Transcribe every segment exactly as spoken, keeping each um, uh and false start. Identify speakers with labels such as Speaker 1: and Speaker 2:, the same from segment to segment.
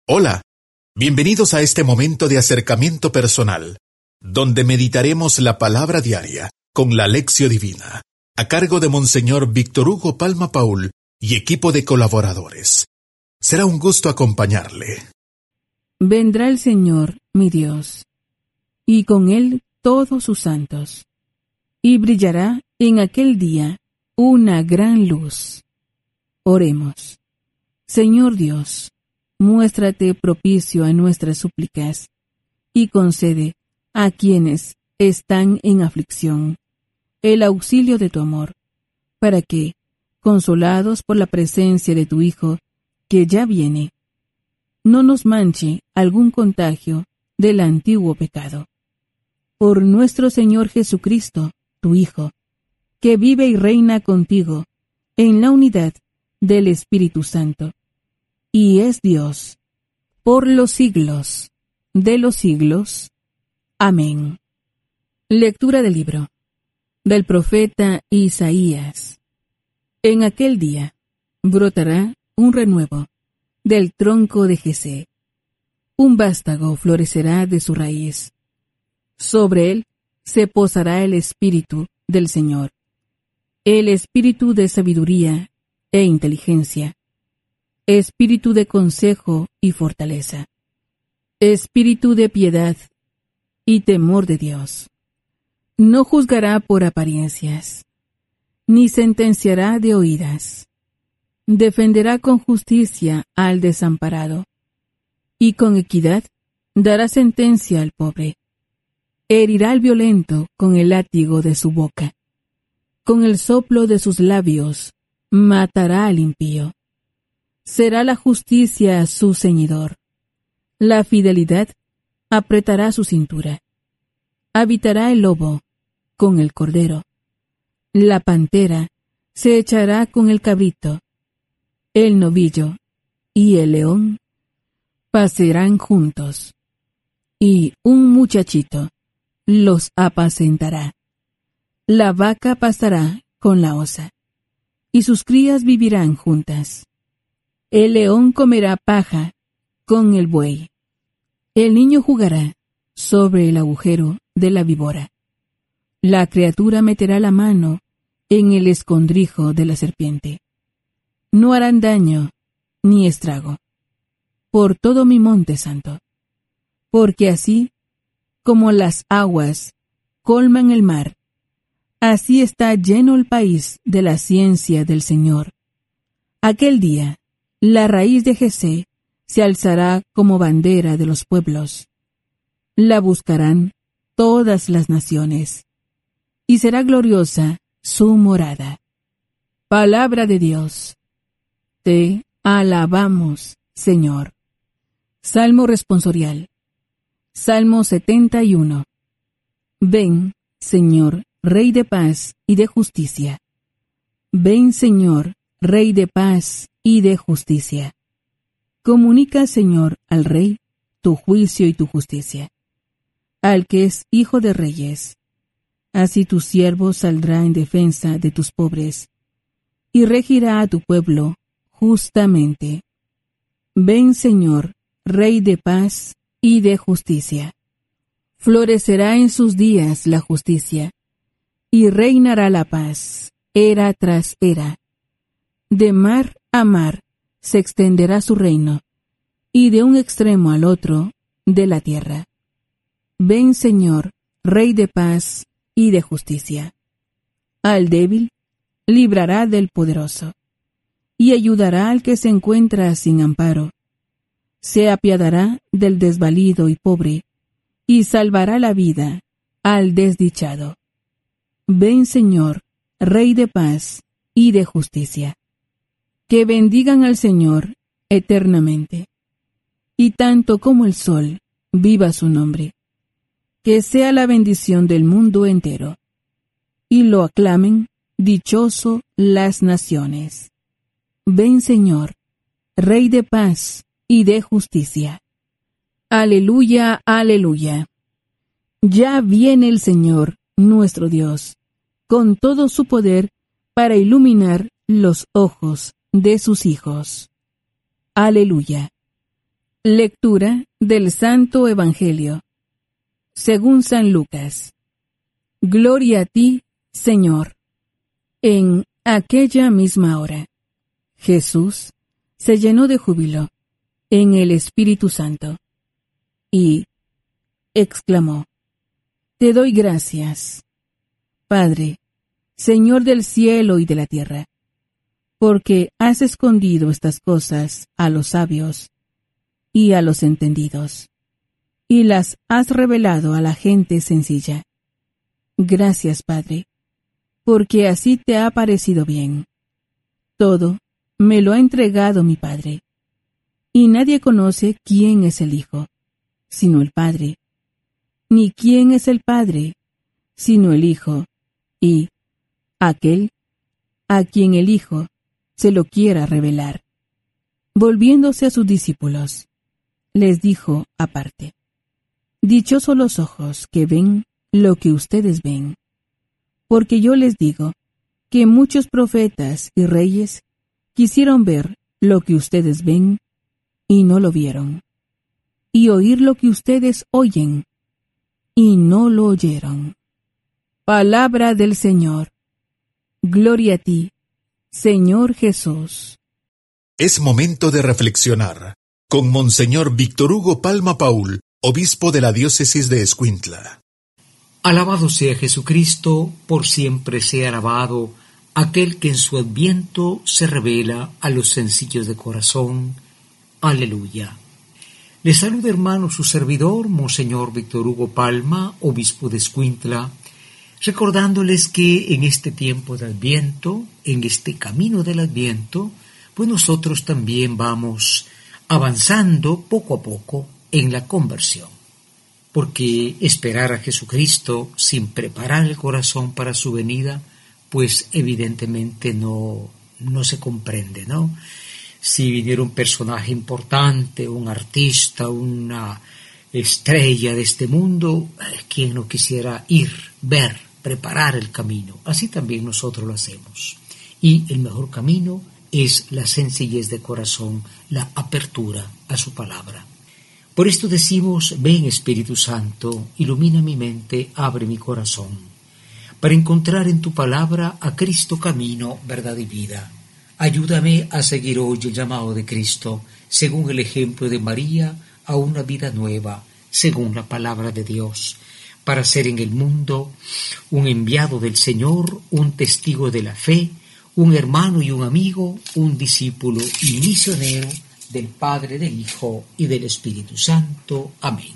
Speaker 1: Hola, bienvenidos a este momento de acercamiento personal, donde meditaremos la palabra diaria con la Lección Divina, a cargo de Monseñor Víctor Hugo Palma Paul y equipo de colaboradores. Será un gusto acompañarle.
Speaker 2: Vendrá el Señor, mi Dios, y con él todos sus santos, y brillará en aquel día una gran luz. Oremos. Señor Dios, muéstrate propicio a nuestras súplicas, y concede a quienes están en aflicción el auxilio de tu amor, para que, consolados por la presencia de tu Hijo, que ya viene, no nos manche algún contagio del antiguo pecado. Por nuestro Señor Jesucristo, tu Hijo, que vive y reina contigo en la unidad del Espíritu Santo, y es Dios, por los siglos de los siglos. Amén. Lectura del libro del profeta Isaías. En aquel día brotará un renuevo del tronco de Jesé. Un vástago florecerá de su raíz. Sobre él se posará el Espíritu del Señor, el Espíritu de sabiduría e inteligencia, Espíritu de consejo y fortaleza, Espíritu de piedad y temor de Dios. No juzgará por apariencias, ni sentenciará de oídas. Defenderá con justicia al desamparado, y con equidad dará sentencia al pobre. Herirá al violento con el látigo de su boca. Con el soplo de sus labios matará al impío. Será la justicia su ceñidor. La fidelidad apretará su cintura. Habitará el lobo con el cordero. La pantera se echará con el cabrito. El novillo y el león pacerán juntos, y un muchachito los apacentará. La vaca pastará con la osa, y sus crías vivirán juntas. El león comerá paja con el buey. El niño jugará sobre el agujero de la víbora. La criatura meterá la mano en el escondrijo de la serpiente. No harán daño ni estrago por todo mi monte santo, porque así como las aguas colman el mar, así está lleno el país de la ciencia del Señor. Aquel día, la raíz de Jesé se alzará como bandera de los pueblos. La buscarán todas las naciones, y será gloriosa su morada. Palabra de Dios. Te alabamos, Señor. Salmo responsorial. Salmo setenta y uno. Ven, Señor, Rey de paz y de justicia. Ven, Señor, Rey de paz y de justicia. Comunica, Señor, al Rey tu juicio y tu justicia, al que es hijo de reyes. Así tu siervo saldrá en defensa de tus pobres, y regirá a tu pueblo justamente. Ven, Señor, Rey de paz y de justicia. Florecerá en sus días la justicia, y reinará la paz, era tras era. De mar a mar se extenderá su reino, y de un extremo al otro de la tierra. Ven, Señor, Rey de paz y de justicia. Al débil librará del poderoso, y ayudará al que se encuentra sin amparo. Se apiadará del desvalido y pobre, y salvará la vida al desdichado. Ven, Señor, Rey de paz y de justicia. Que bendigan al Señor eternamente, y tanto como el sol, viva su nombre. Que sea la bendición del mundo entero, y lo aclamen dichoso las naciones. Ven, Señor, Rey de paz y de justicia. Aleluya, aleluya. Ya viene el Señor, nuestro Dios, con todo su poder para iluminar los ojos de sus hijos. Aleluya. Lectura del Santo Evangelio según San Lucas. Gloria a ti, Señor. En aquella misma hora, Jesús se llenó de júbilo en el Espíritu Santo y exclamó: Te doy gracias, Padre, Señor del cielo y de la tierra, porque has escondido estas cosas a los sabios y a los entendidos, y las has revelado a la gente sencilla. Gracias, Padre, porque así te ha parecido bien. Todo me lo ha entregado mi Padre, y nadie conoce quién es el Hijo, sino el Padre, ni quién es el Padre, sino el Hijo, y aquel a quien el Hijo se lo quiera revelar. Volviéndose a sus discípulos, les dijo aparte: Dichosos los ojos que ven lo que ustedes ven, porque yo les digo que muchos profetas y reyes quisieron ver lo que ustedes ven y no lo vieron, y oír lo que ustedes oyen y no lo oyeron. Palabra del Señor. Gloria a ti, Señor Jesús.
Speaker 1: Es momento de reflexionar con Monseñor Víctor Hugo Palma Paul, obispo de la diócesis de Escuintla.
Speaker 3: Alabado sea Jesucristo, por siempre sea alabado aquel que en su adviento se revela a los sencillos de corazón. Aleluya. Les saluda, hermano, su servidor, Monseñor Víctor Hugo Palma, obispo de Escuintla, recordándoles que en este tiempo de Adviento, en este camino del Adviento, pues nosotros también vamos avanzando poco a poco en la conversión. Porque esperar a Jesucristo sin preparar el corazón para su venida, pues evidentemente no, no se comprende, ¿no? Si viniera un personaje importante, un artista, una estrella de este mundo, ¿quién no quisiera ir, ver, preparar el camino? Así también nosotros lo hacemos. Y el mejor camino es la sencillez de corazón, la apertura a su palabra. Por esto decimos: ven Espíritu Santo, ilumina mi mente, abre mi corazón, para encontrar en tu palabra a Cristo camino, verdad y vida. Ayúdame a seguir hoy el llamado de Cristo, según el ejemplo de María, a una vida nueva, según la palabra de Dios, para ser en el mundo un enviado del Señor, un testigo de la fe, un hermano y un amigo, un discípulo y misionero del Padre, del Hijo y del Espíritu Santo. Amén.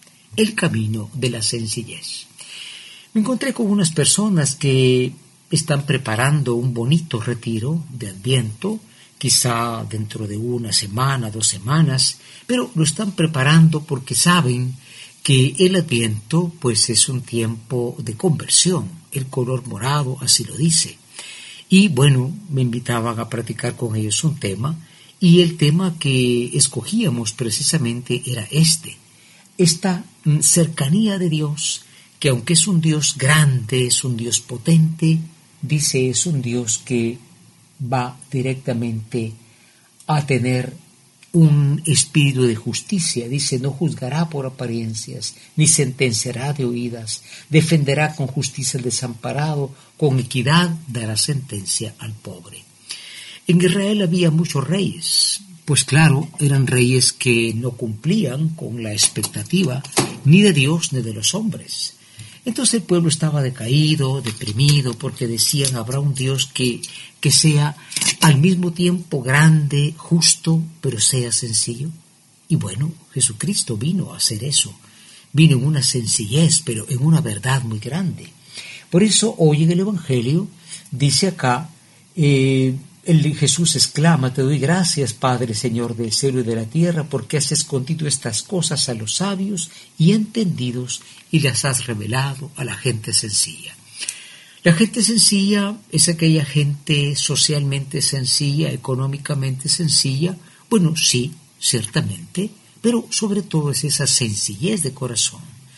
Speaker 3: El camino de la sencillez. Me encontré con unas personas que están preparando un bonito retiro de Adviento, quizá dentro de una semana, dos semanas, pero lo están preparando porque saben que el Adviento pues es un tiempo de conversión. El color morado así lo dice. Y bueno, me invitaban a practicar con ellos un tema, y el tema que escogíamos precisamente era este, esta cercanía de Dios, que aunque es un Dios grande, es un Dios potente, dice, es un Dios que va directamente a tener un espíritu de justicia. Dice, no juzgará por apariencias, ni sentenciará de oídas, defenderá con justicia al desamparado, con equidad dará sentencia al pobre. En Israel había muchos reyes, pues claro, eran reyes que no cumplían con la expectativa ni de Dios ni de los hombres. Entonces el pueblo estaba decaído, deprimido, porque decían, habrá un Dios que, que sea al mismo tiempo grande, justo, pero sea sencillo. Y bueno, Jesucristo vino a hacer eso. Vino en una sencillez, pero en una verdad muy grande. Por eso hoy en el Evangelio dice acá, eh, el Jesús exclama, te doy gracias, Padre, Señor del cielo y de la tierra, porque has escondido estas cosas a los sabios y entendidos y las has revelado a la gente sencilla. La gente sencilla es aquella gente socialmente sencilla, económicamente sencilla. Bueno, sí, ciertamente, pero sobre todo es esa sencillez de corazón,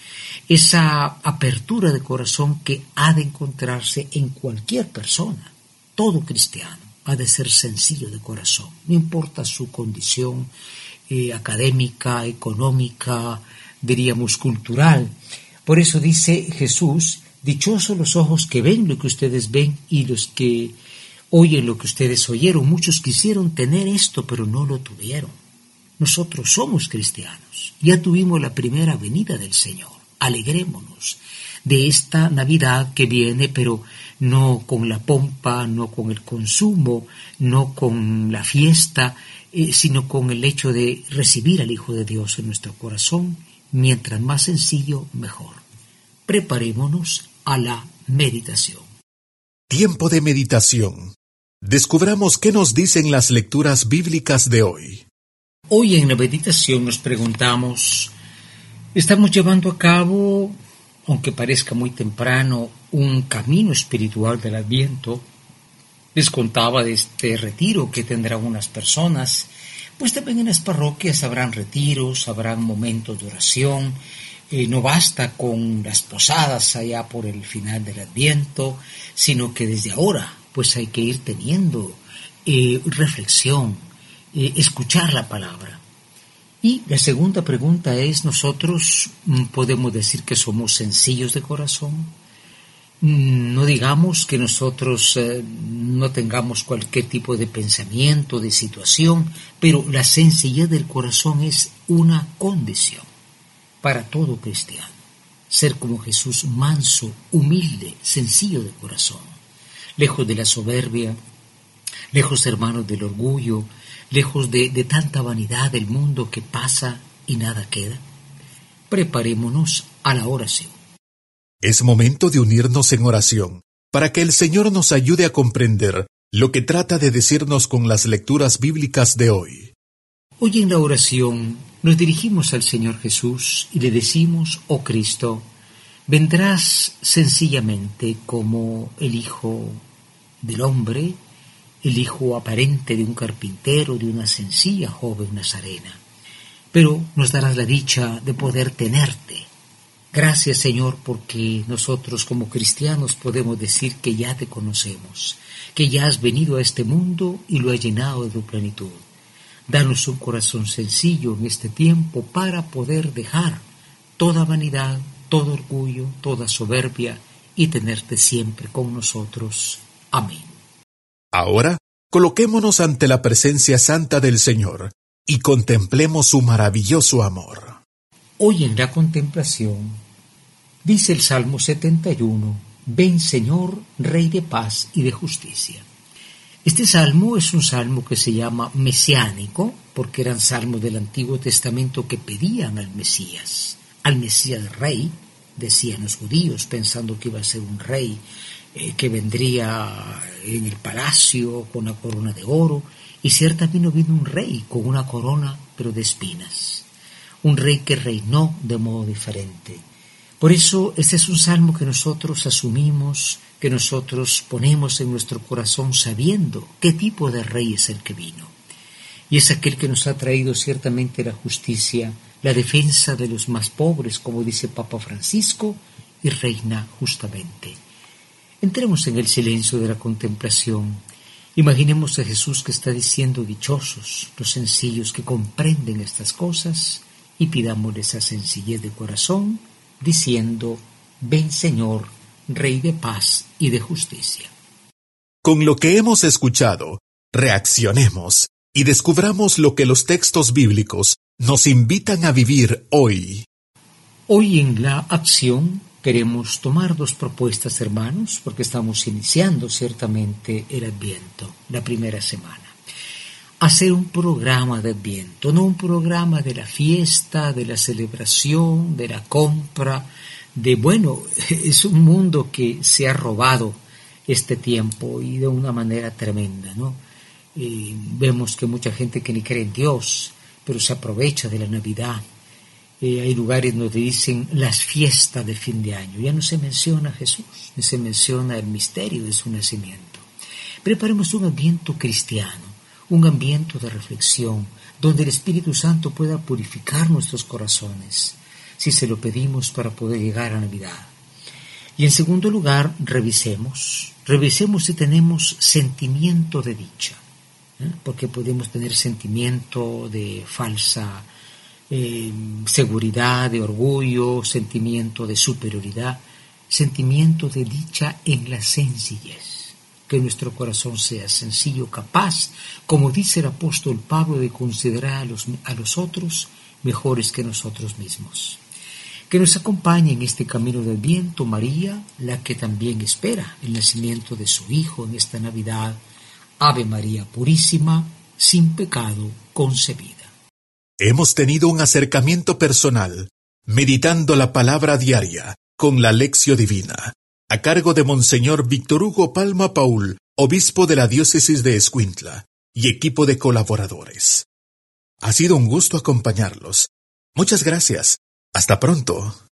Speaker 3: esa apertura de corazón que ha de encontrarse en cualquier persona. Todo cristiano ha de ser sencillo de corazón, no importa su condición eh, académica, económica, diríamos cultural. Por eso dice Jesús, dichosos los ojos que ven lo que ustedes ven y los que oyen lo que ustedes oyeron. Muchos quisieron tener esto, pero no lo tuvieron. Nosotros somos cristianos, ya tuvimos la primera venida del Señor. Alegrémonos de esta Navidad que viene, pero no con la pompa, no con el consumo, no con la fiesta, eh, sino con el hecho de recibir al Hijo de Dios en nuestro corazón. Mientras más sencillo, mejor. Preparémonos a la meditación.
Speaker 1: Tiempo de meditación. Descubramos qué nos dicen las lecturas bíblicas de hoy.
Speaker 3: Hoy en la meditación nos preguntamos, ¿estamos llevando a cabo, aunque parezca muy temprano, un camino espiritual del Adviento? Les contaba de este retiro que tendrán unas personas. Pues también en las parroquias habrán retiros, habrán momentos de oración. Eh, no basta con las posadas allá por el final del Adviento, sino que desde ahora pues hay que ir teniendo eh, reflexión, eh, escuchar la palabra. Y la segunda pregunta es, ¿nosotros podemos decir que somos sencillos de corazón? No digamos que nosotros eh, no tengamos cualquier tipo de pensamiento, de situación, pero la sencillez del corazón es una condición para todo cristiano. Ser como Jesús, manso, humilde, sencillo de corazón, lejos de la soberbia, lejos, hermanos, del orgullo, lejos de, de tanta vanidad del mundo que pasa y nada queda. Preparémonos a la oración.
Speaker 1: Es momento de unirnos en oración, para que el Señor nos ayude a comprender lo que trata de decirnos con las lecturas bíblicas de hoy.
Speaker 3: Hoy en la oración nos dirigimos al Señor Jesús y le decimos, oh Cristo, vendrás sencillamente como el Hijo del hombre, el hijo aparente de un carpintero, de una sencilla joven nazarena. Pero nos darás la dicha de poder tenerte. Gracias, Señor, porque nosotros como cristianos podemos decir que ya te conocemos, que ya has venido a este mundo y lo has llenado de tu plenitud. Danos un corazón sencillo en este tiempo para poder dejar toda vanidad, todo orgullo, toda soberbia y tenerte siempre con nosotros. Amén.
Speaker 1: Ahora, coloquémonos ante la presencia santa del Señor y contemplemos su maravilloso amor.
Speaker 3: Hoy en la contemplación, dice el Salmo setenta y uno, ven Señor, Rey de paz y de justicia. Este salmo es un salmo que se llama mesiánico, porque eran salmos del Antiguo Testamento que pedían al Mesías, al Mesías Rey, decían los judíos, pensando que iba a ser un rey eh, que vendría en el palacio con una corona de oro, y ciertamente vino un rey con una corona, pero de espinas, un rey que reinó de modo diferente. Por eso este es un salmo que nosotros asumimos, que nosotros ponemos en nuestro corazón sabiendo qué tipo de rey es el que vino. Y es aquel que nos ha traído ciertamente la justicia, la defensa de los más pobres, como dice Papa Francisco, y reina justamente. Entremos en el silencio de la contemplación. Imaginemos a Jesús que está diciendo dichosos los sencillos que comprenden estas cosas y pidámosle esa sencillez de corazón, diciendo, ven Señor, Rey de paz y de justicia.
Speaker 1: Con lo que hemos escuchado, reaccionemos y descubramos lo que los textos bíblicos nos invitan a vivir hoy.
Speaker 3: Hoy en la acción queremos tomar dos propuestas, hermanos, porque estamos iniciando ciertamente el Adviento, la primera semana. Hacer un programa de Adviento, no un programa de la fiesta, de la celebración, de la compra, de, bueno, es un mundo que se ha robado este tiempo y de una manera tremenda, ¿no? Eh, vemos que mucha gente que ni cree en Dios, pero se aprovecha de la Navidad. Eh, hay lugares donde dicen las fiestas de fin de año. Ya no se menciona a Jesús, ni se menciona el misterio de su nacimiento. Preparemos un Adviento cristiano, un ambiente de reflexión, donde el Espíritu Santo pueda purificar nuestros corazones, si se lo pedimos para poder llegar a Navidad. Y en segundo lugar, revisemos, revisemos si tenemos sentimiento de dicha. ¿eh? Porque podemos tener sentimiento de falsa eh, seguridad, de orgullo, sentimiento de superioridad, sentimiento de dicha en la sencillez. Que nuestro corazón sea sencillo, capaz, como dice el apóstol Pablo, de considerar a los, a los otros mejores que nosotros mismos. Que nos acompañe en este camino del viento María, la que también espera el nacimiento de su Hijo en esta Navidad. Ave María Purísima, sin pecado concebida.
Speaker 1: Hemos tenido un acercamiento personal, meditando la palabra diaria con la Lección Divina, a cargo de Monseñor Víctor Hugo Palma Paul, obispo de la diócesis de Escuintla, y equipo de colaboradores. Ha sido un gusto acompañarlos. Muchas gracias. Hasta pronto.